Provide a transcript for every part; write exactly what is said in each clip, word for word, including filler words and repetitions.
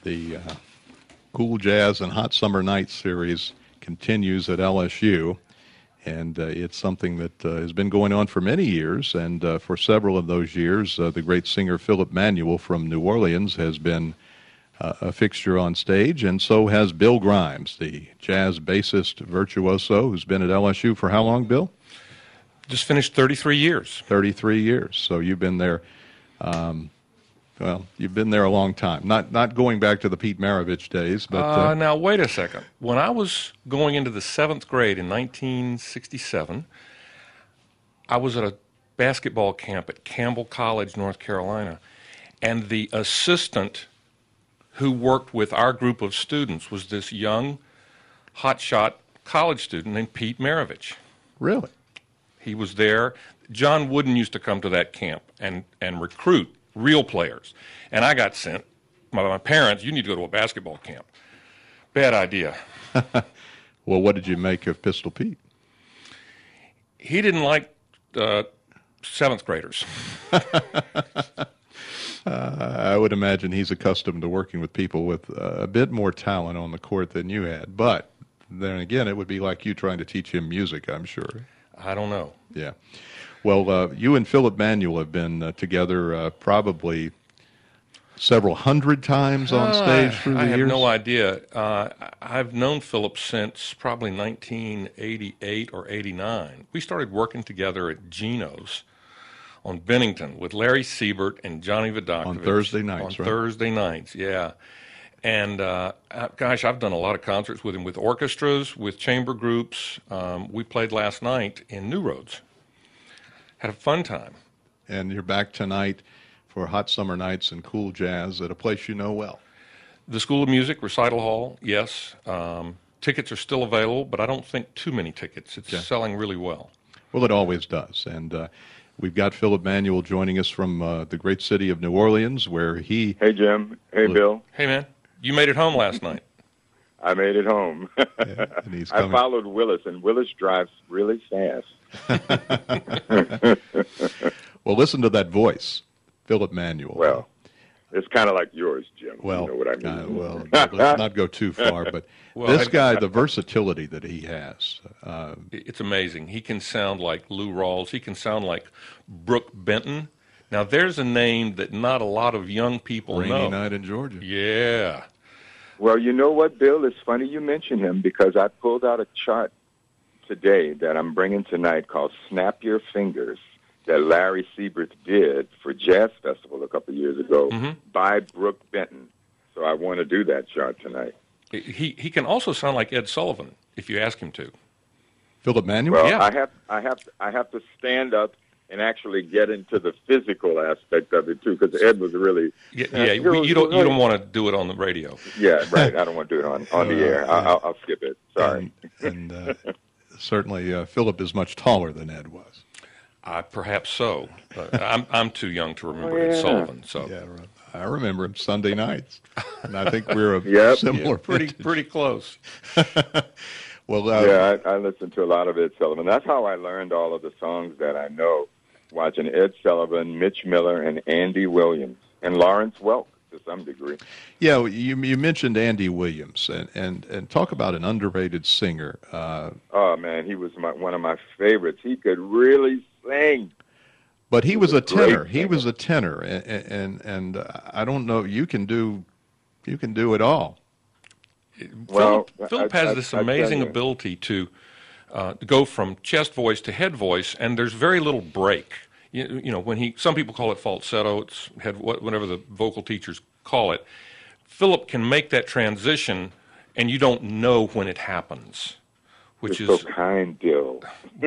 The uh, Cool Jazz and Hot Summer Nights series continues at L S U, and uh, it's something that uh, has been going on for many years, and uh, for several of those years, uh, the great singer Philip Manuel from New Orleans has been uh, a fixture on stage, and so has Bill Grimes, the jazz bassist virtuoso who's been at L S U for how long, Bill? Just finished thirty-three years. thirty-three years, so you've been there... Um, Well, you've been there a long time. Not not going back to the Pete Maravich days, but uh, uh, now wait a second. When I was going into the seventh grade in nineteen sixty-seven, I was at a basketball camp at Campbell College, North Carolina, and the assistant who worked with our group of students was this young, hotshot college student named Pete Maravich. Really, he was there. John Wooden used to come to that camp and and recruit real players. And I got sent by my parents, you need to go to a basketball camp. Bad idea. Well, what did you make of Pistol Pete? He didn't like uh, seventh graders. uh, I would imagine he's accustomed to working with people with uh, a bit more talent on the court than you had. But then again, it would be like you trying to teach him music, I'm sure. I don't know. Yeah. Well, uh, you and Philip Manuel have been uh, together uh, probably several hundred times on stage uh, through the I years? have no idea. Uh, I've known Philip since probably nineteen eighty-eight or eighty-nine. We started working together at Gino's on Bennington with Larry Siebert and Johnny Vodakovich. On Thursday nights, On right? Thursday nights, yeah. And, uh, gosh, I've done a lot of concerts with him, with orchestras, with chamber groups. Um, we played last night in New Roads. Had a fun time. And you're back tonight for Hot Summer Nights and Cool Jazz at a place you know well. The School of Music, Recital Hall, yes. Um, tickets are still available, but I don't think too many tickets. It's yeah. selling really well. Well, it always does. And uh, we've got Philip Manuel joining us from uh, the great city of New Orleans, where he... Hey, Jim. Hey, Bill. Hey, man. You made it home last night. I made it home. Yeah, and he's I followed Willis, and Willis drives really fast. Well, listen to that voice, Philip Manuel. Well, it's kind of like yours, Jim. Well, you know what I mean. Uh, well, let's not go too far, but well, this I, guy, the versatility that he has. Uh, it's amazing. He can sound like Lou Rawls. He can sound like Brooke Benton. Now, there's a name that not a lot of young people Rainy know. Night in Georgia. Yeah. Well, you know what, Bill? It's funny you mention him because I pulled out a chart today that I'm bringing tonight called Snap Your Fingers that Larry Siebert did for Jazz Festival a couple of years ago mm-hmm. by Brooke Benton. So I want to do that chart tonight. He he can also sound like Ed Sullivan if you ask him to. Philip Manuel? Well, yeah. I have I have I have to stand up and actually get into the physical aspect of it too, because Ed was really yeah. yeah you, you don't you don't want to do it on the radio. Yeah, right. I don't want to do it on, on the air. I'll, I'll, I'll skip it. Sorry. And, and uh, certainly, uh, Philip is much taller than Ed was. Uh, perhaps so. Uh, I'm I'm too young to remember Oh, yeah. Ed Sullivan. So Yeah, right. I remember him Sunday nights, and I think we're a Yep. similar yeah, pretty vintage. pretty close. Well, uh, Yeah, I, I listened to a lot of Ed Sullivan. That's how I learned all of the songs that I know, watching Ed Sullivan, Mitch Miller, and Andy Williams, and Lawrence Welk to some degree. yeah, you you mentioned Andy Williams, and and, and talk about an underrated singer. Uh, Oh, man, he was my, one of my favorites. He could really sing. But he was a great tenor. He singer. was a tenor, and and, and uh, I don't know. You can do, you can do it all. Well, Philip, Philip I- has I- this I tell amazing you. ability to uh, go from chest voice to head voice, and there's very little break. You, you know, when he some people call it falsetto, it's head whatever the vocal teachers call it. Philip can make that transition, and you don't know when it happens, which You're is so kind, Bill.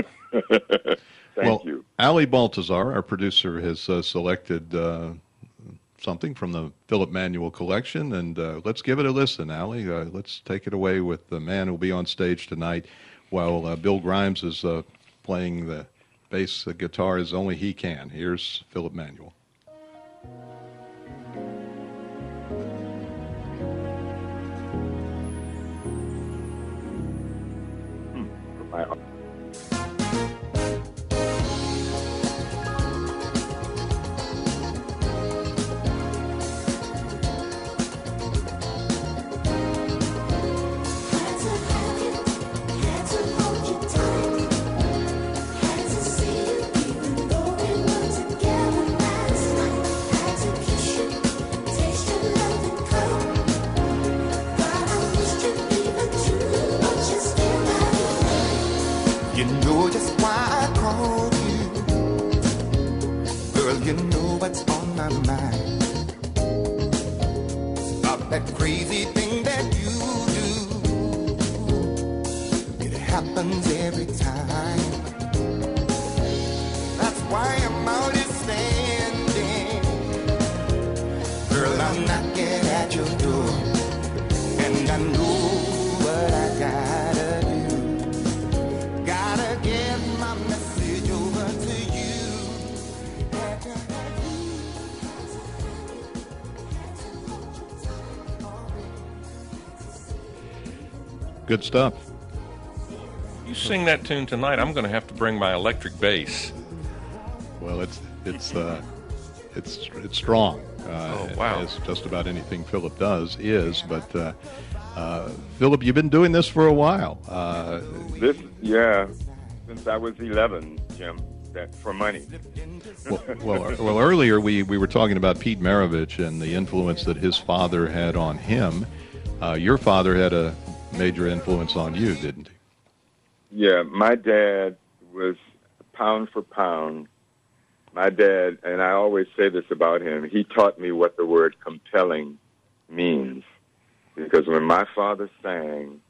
Thank well, you. Ali Baltazar, our producer, has uh, selected uh, something from the Philip Manuel collection, and uh, let's give it a listen, Ali. Uh, let's take it away with the man who will be on stage tonight while uh, Bill Grimes is uh, playing the bass uh, guitar as only he can. Here's Philip Manuel. My my mind about that crazy thing that you do. It happens every time. That's why I'm out here standing. Girl, I'm knocking at your door, and I know what I gotta do. Gotta get my message over to you. Good stuff. You sing that tune tonight, I'm going to have to bring my electric bass. Well, it's it's uh, it's it's strong. Uh, Oh, wow. As just about anything Philip does is. But uh, uh, Philip, you've been doing this for a while. Uh, This, yeah, since I was eleven, Jim, that for money. well, well, well, earlier we, we were talking about Pete Maravich and the influence that his father had on him. Uh, your father had a major influence on you, didn't he? Yeah, my dad was pound for pound. My dad, and I always say this about him, he taught me what the word compelling means. Because when my father sang,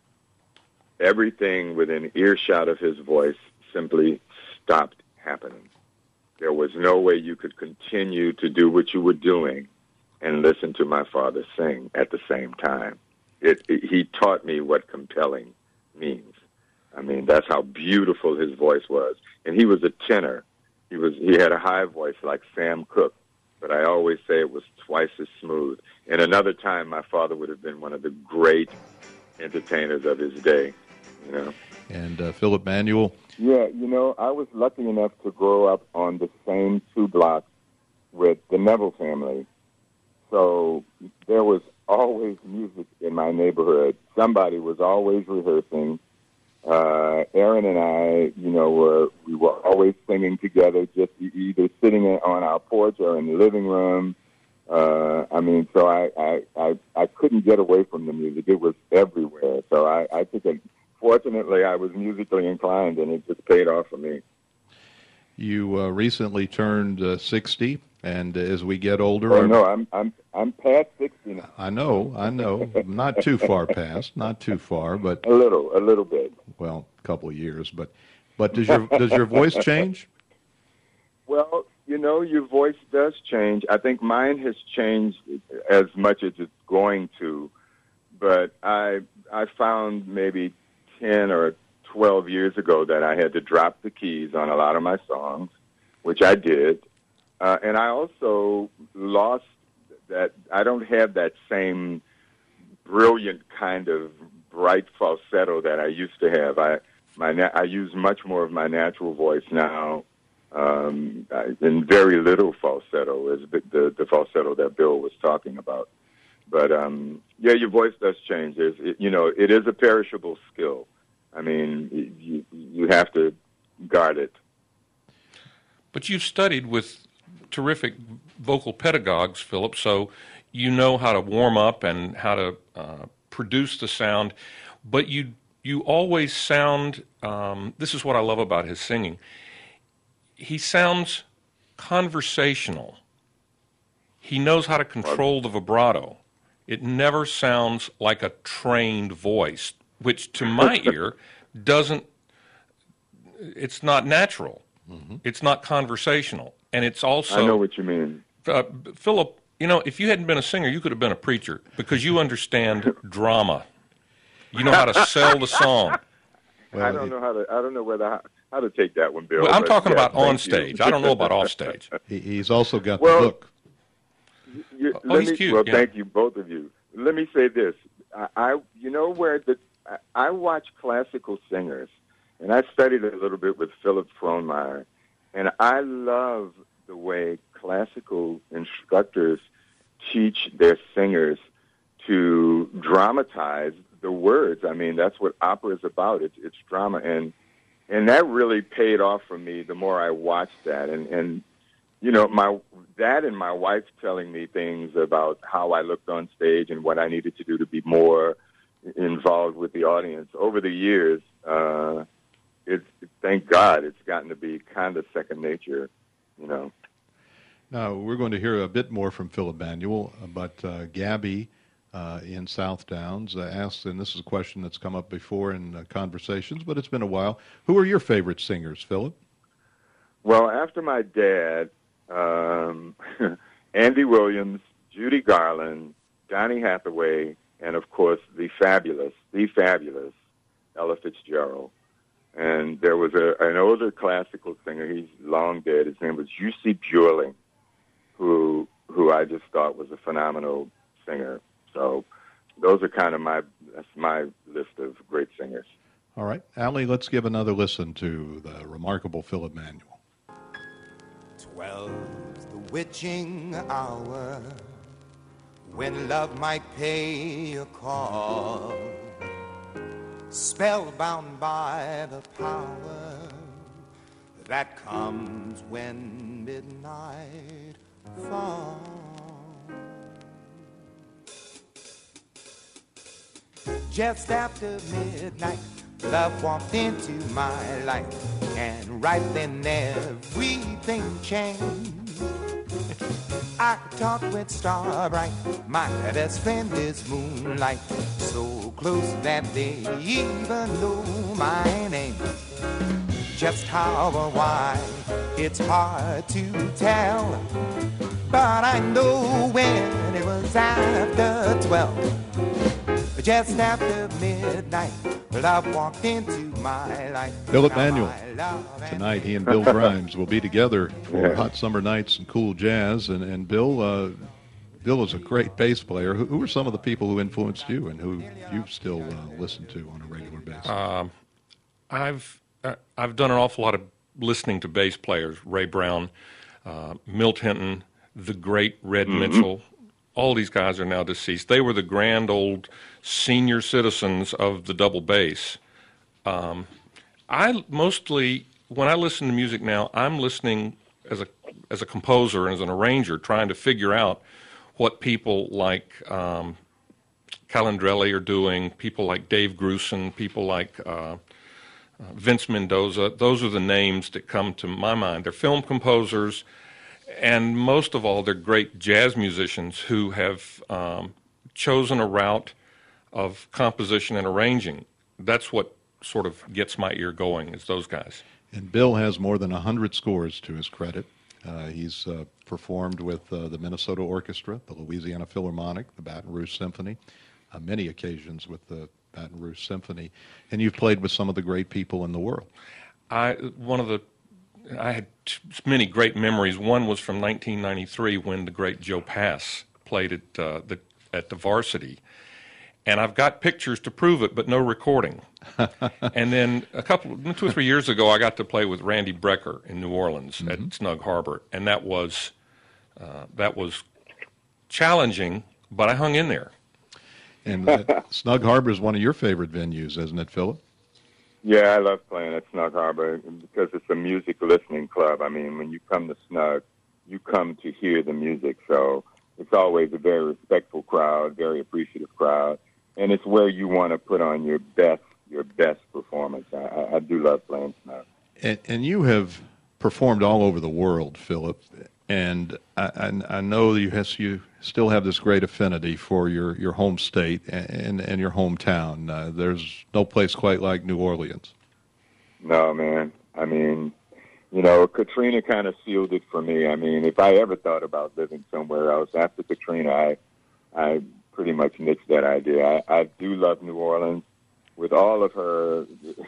everything within earshot of his voice simply stopped happening. There was no way you could continue to do what you were doing and listen to my father sing at the same time. It, it, he taught me what compelling means. I mean, that's how beautiful his voice was. And he was a tenor. He was he had a high voice like Sam Cooke, but I always say it was twice as smooth. And another time, my father would have been one of the great entertainers of his day, you know. And uh, Philip Manuel. Yeah, you know, I was lucky enough to grow up on the same two blocks with the Neville family. So there was always music in my neighborhood. Somebody was always rehearsing. Uh, Aaron and I, you know, were we were always singing together, just e- either sitting on our porch or in the living room. Uh, I mean, so I, I, I, I couldn't get away from the music. It was everywhere. So I, I took it. Fortunately, I was musically inclined, and it just paid off for me. You uh, recently turned uh, sixty, and as we get older, Oh our- no, I'm I'm I'm past sixty now. I know, I know, not too far past, not too far, but A little, a little bit. well, a couple of years. But but does your does your voice change? Well, you know, your voice does change. I think mine has changed as much as it's going to, but I I found maybe ten or twelve years ago that I had to drop the keys on a lot of my songs, which I did, uh, and I also lost that. I don't have that same brilliant kind of bright falsetto that I used to have. I my na- I use much more of my natural voice now. Um, and very little falsetto, is the, the the falsetto that Bill was talking about. But um, yeah, your voice does change. There's, it, you know, it is a perishable skill. I mean, you you have to guard it. But you've studied with terrific vocal pedagogues, Philip, so you know how to warm up and how to uh, produce the sound. But you you always sound. Um, this is what I love about his singing. He sounds conversational. He knows how to control the vibrato. It never sounds like a trained voice, which to my ear doesn't, it's not natural. Mm-hmm. It's not conversational. And it's also... I know what you mean. Uh, Philip, you know, if you hadn't been a singer, you could have been a preacher because you understand drama. You know how to sell the song. Well, I don't it, know how to. I don't know whether how to take that one, Bill. Well, I'm talking yeah, about on stage. I don't know about off stage. He, he's also got well, the book. You, oh, let he's me, cute. Well, yeah. thank you, both of you. Let me say this. I, I you know, where the I, I watch classical singers, and I studied a little bit with Philip Frohnmeyer, and I love the way classical instructors teach their singers to dramatize the words. I mean, that's what opera is about. It's, it's drama, and and that really paid off for me the more I watched that. And, and you know, my dad and my wife telling me things about how I looked on stage and what I needed to do to be more involved with the audience. Over the years, uh, it's, thank God, it's gotten to be kind of second nature, you know. Now, we're going to hear a bit more from Phil Emanuel, but uh, Gabby uh, in South Downs uh, asked, and this is a question that's come up before in uh, conversations, but it's been a while. Who are your favorite singers, Philip? Well, after my dad, um, Andy Williams, Judy Garland, Donny Hathaway, and, of course, the fabulous, the fabulous Ella Fitzgerald. And there was a, an older classical singer, he's long dead, his name was Jussi Björling, who who I just thought was a phenomenal singer. So those are kind of my, that's my list of great singers. All right. Allie, let's give another listen to the remarkable Phil Emanuel. Twelve's the witching hour when love might pay a call, spellbound by the power that comes when midnight falls. Just after midnight, love walked into my life, and right then everything changed. I could talk with Starbright, my best friend is Moonlight, so close that they even know my name. Just how or why, it's hard to tell, but I know when it was after twelve. Just after midnight, love walked into my life. Phil Emanuel. Tonight, he and Bill Grimes will be together for Yeah. Hot Summer Nights and Cool Jazz. And, and Bill, uh, Bill is a great bass player. Who, who are some of the people who influenced you and who you still uh, listen to on a regular basis? Um, I've uh, I've done an awful lot of listening to bass players. Ray Brown, uh, Milt Hinton, the great Red Mm-hmm. Mitchell. All these guys are now deceased. They were the grand old senior citizens of the double bass. Um, I mostly, when I listen to music now, I'm listening as a as a composer and as an arranger, trying to figure out what people like um, Calandrelli are doing, people like Dave Grusin, people like uh, uh, Vince Mendoza. Those are the names that come to my mind. They're film composers, and most of all, they're great jazz musicians who have um, chosen a route of composition and arranging. That's what sort of gets my ear going, is those guys. And Bill has more than one hundred scores to his credit. Uh, he's uh, performed with uh, the Minnesota Orchestra, the Louisiana Philharmonic, the Baton Rouge Symphony, uh, many occasions with the Baton Rouge Symphony. And you've played with some of the great people in the world. I one of the I had t- many great memories. One was from nineteen ninety-three when the great Joe Pass played at uh, the at the Varsity, and I've got pictures to prove it, but no recording. And then a couple, two or three years ago, I got to play with Randy Brecker in New Orleans mm-hmm. at Snug Harbor, and that was uh, that was challenging, but I hung in there. And uh, Snug Harbor is one of your favorite venues, isn't it, Philip? Yeah, I love playing at Snug Harbor because it's a music listening club. I mean, when you come to Snug, you come to hear the music. So it's always a very respectful crowd, very appreciative crowd, and it's where you want to put on your best, your best performance. I, I do love playing Snug. And, and you have performed all over the world, Philip, and I, I, I know you has, you still have this great affinity for your, your home state and, and your hometown. Uh, there's no place quite like New Orleans. No, man. I mean, you know, Katrina kind of sealed it for me. I mean, if I ever thought about living somewhere else after Katrina, I I pretty much nixed that idea. I, I do love New Orleans with all of her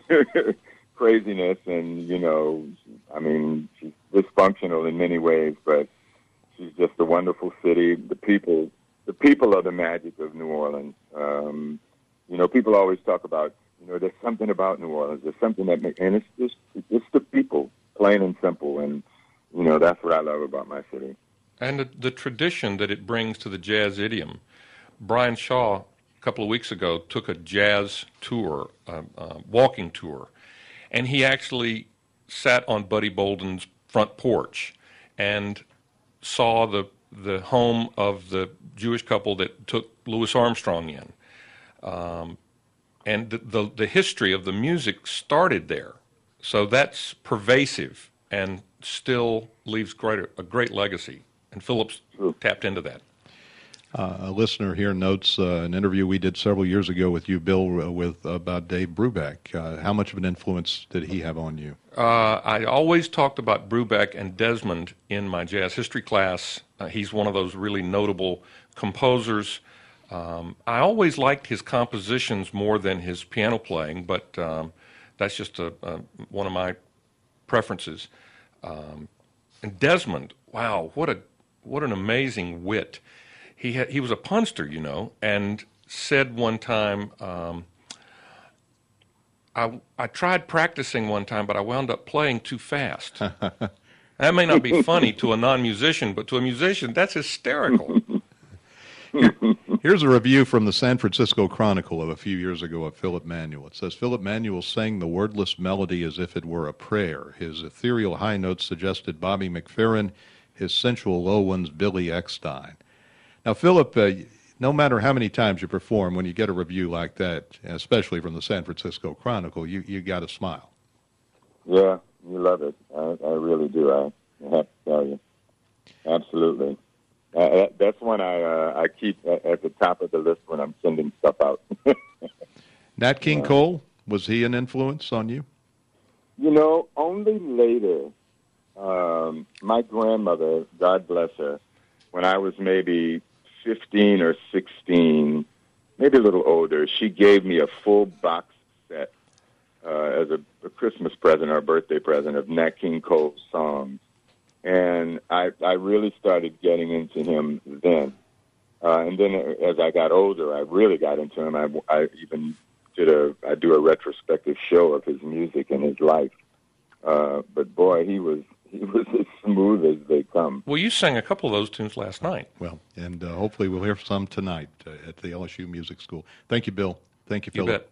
craziness and, you know, I mean, she's dysfunctional in many ways, but she's just a wonderful city. The people, the people are the magic of New Orleans. Um, you know, people always talk about, you know, there's something about New Orleans. There's something that makes, and it's just, it's the people, plain and simple. And, you know, that's what I love about my city. And the, the tradition that it brings to the jazz idiom. Brian Shaw, a couple of weeks ago, took a jazz tour, uh, uh, walking tour, and he actually sat on Buddy Bolden's front porch and saw the the home of the Jewish couple that took Louis Armstrong in. Um, and the, the the history of the music started there. So that's pervasive and still leaves great, a great legacy. and Phillips True. tapped into that. Uh, a listener here notes uh, an interview we did several years ago with you, Bill, uh, with about Dave Brubeck. Uh, how much of an influence did he have on you? Uh, I always talked about Brubeck and Desmond in my jazz history class. Uh, he's one of those really notable composers. Um, I always liked his compositions more than his piano playing, but um, that's just a, a, one of my preferences. Um, and Desmond, wow, what a what an amazing wit. He had, he was a punster, you know, and said one time, um, I, I tried practicing one time, but I wound up playing too fast. That may not be funny to a non-musician, but to a musician, that's hysterical. Here's a review from the San Francisco Chronicle of a few years ago of Philip Manuel. It says, Philip Manuel sang the wordless melody as if it were a prayer. His ethereal high notes suggested Bobby McFerrin, his sensual low ones Billy Eckstine. Now, Philip, uh, no matter how many times you perform, when you get a review like that, especially from the San Francisco Chronicle, you, you got to smile. Yeah, you love it. I, I really do. I, I have to tell you. Absolutely. Uh, that's one I uh, I keep at, at the top of the list when I'm sending stuff out. Nat King Cole, was he an influence on you? You know, only later. Um, my grandmother, God bless her, when I was maybe fifteen or sixteen, maybe a little older, she gave me a full box set uh, as a, a Christmas present or a birthday present of Nat King Cole songs. And I, I really started getting into him then. Uh, and then as I got older, I really got into him. I, I even did a, I do a retrospective show of his music and his life. Uh, but boy, he was, he was as smooth as they come. Well, you sang a couple of those tunes last night. Well, and uh, hopefully we'll hear some tonight uh, at the L S U Music School. Thank you, Bill. Thank you, You Philip. bet.